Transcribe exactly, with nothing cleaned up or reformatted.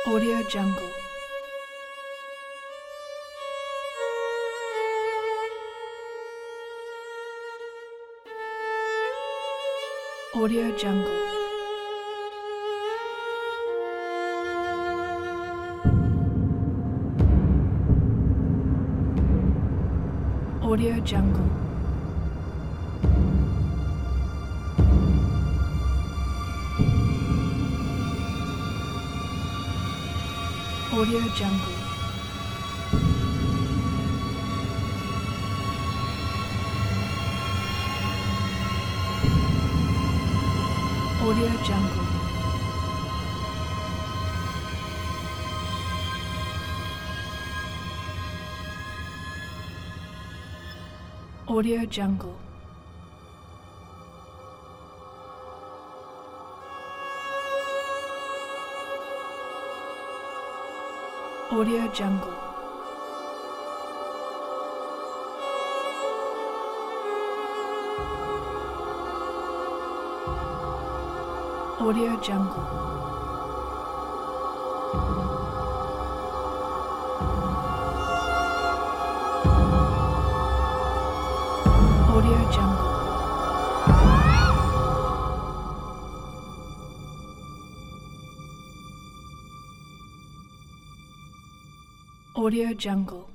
Audio Jungle. Audio Jungle. Audio Jungle. Audio Jungle. Audio Jungle. Audio Jungle. Audio Jungle. Audio Jungle. Audio Jungle. Audio Jungle.